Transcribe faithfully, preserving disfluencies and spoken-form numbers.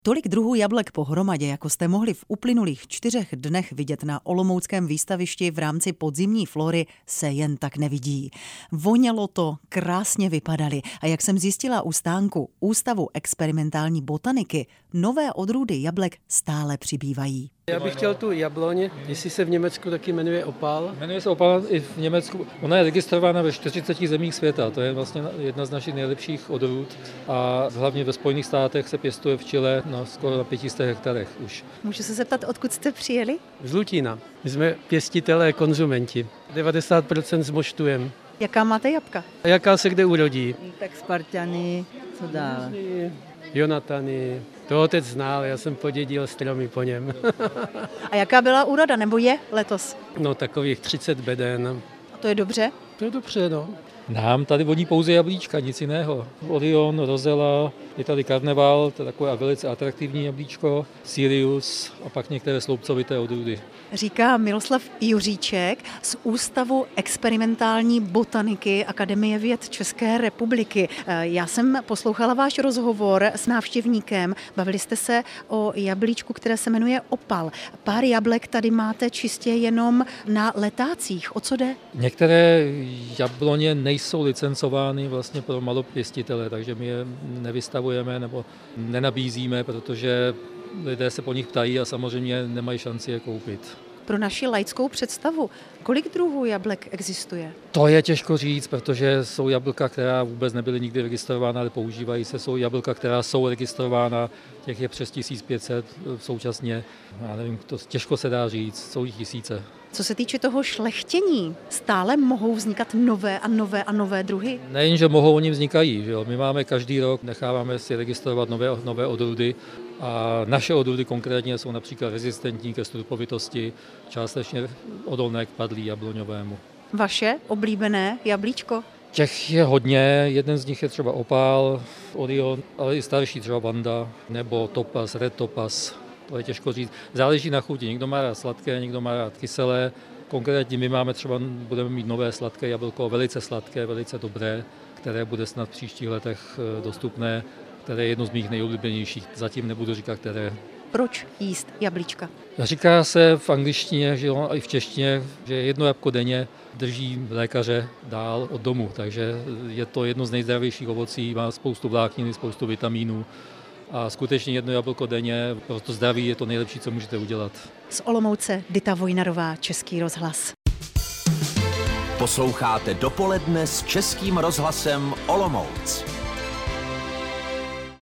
Tolik druhů jablek pohromadě, jako jste mohli v uplynulých čtyřech dnech vidět na olomouckém výstavišti v rámci podzimní flory, se jen tak nevidí. Vonělo to, krásně vypadaly a jak jsem zjistila u stánku Ústavu experimentální botaniky, nové odrůdy jablek stále přibývají. Já bych chtěl tu jabloň, jestli se v Německu taky jmenuje opál. Jmenuje se opál i v Německu. Ona je registrována ve čtyřiceti zemích světa. To je vlastně jedna z našich nejlepších odrůd. A hlavně ve Spojených státech se pěstuje v Chile na skoro na pěti stech hektarech už. Můžu se zeptat, odkud jste přijeli? Z Lutína. My jsme pěstitelé, konzumenti. devadesát procent zmoštujeme. Jaká máte jabka? A jaká se kde urodí? Tak Spartany, co dál? Jonatany. To otec znal, já jsem podědil stromy po něm. A jaká byla úroda, nebo je letos? No takových třicet beden. A to je dobře? To je dobře, no. Nám tady voní pouze jablíčka, nic jiného. Orion, Rozela, je tady Karneval, to je takové velice atraktivní jablíčko, Sirius a pak některé sloupcovité odrůdy. Říká Miloslav Juříček z Ústavu experimentální botaniky Akademie věd České republiky. Já jsem poslouchala váš rozhovor s návštěvníkem. Bavili jste se o jablíčku, které se jmenuje opal. Pár jablek tady máte čistě jenom na letácích. O co jde? Některé jabloně nejsou licencovány vlastně pro malopěstitele, takže my je nevystavujeme nebo nenabízíme, protože lidé se po nich ptají a samozřejmě nemají šanci je koupit. Pro naši laickou představu, kolik druhů jablek existuje? To je těžko říct, protože jsou jablka, která vůbec nebyly nikdy registrována, ale používají se. Jsou jablka, která jsou registrována, těch je přes tisíc pět set současně. Já nevím, to těžko se dá říct, jsou jich tisíce. Co se týče toho šlechtění, stále mohou vznikat nové a nové a nové druhy? Nejen, že mohou, oni vznikají. Že jo? My máme každý rok, necháváme si registrovat nové, nové odrůdy a naše odrůdy konkrétně jsou například rezistentní ke strupovitosti, částečně odolné k padlí jabloňovému. Vaše oblíbené jablíčko? Těch je hodně, jeden z nich je třeba opál, Orion, ale i starší třeba Vanda nebo Topaz, Red Topaz. To je těžko říct. Záleží na chuti. Někdo má rád sladké, někdo má rád kyselé. Konkrétně my máme třeba, budeme mít nové sladké jablko, velice sladké, velice dobré, které bude snad v příštích letech dostupné, které je jedno z mých nejoblíbenějších. Zatím nebudu říkat, které. Proč jíst jablíčka? Říká se v angličtině, že jo, a i v češtině, že jedno jabko denně drží lékaře dál od domu, takže je to jedno z nejzdravějších ovocí, má spoustu vlákniny, spoustu vitamínů. A skutečně jedno jablko denně, pro to zdraví je to nejlepší, co můžete udělat. Z Olomouce Dita Vojnarová, Český rozhlas. Posloucháte Dopoledne s Českým rozhlasem Olomouc.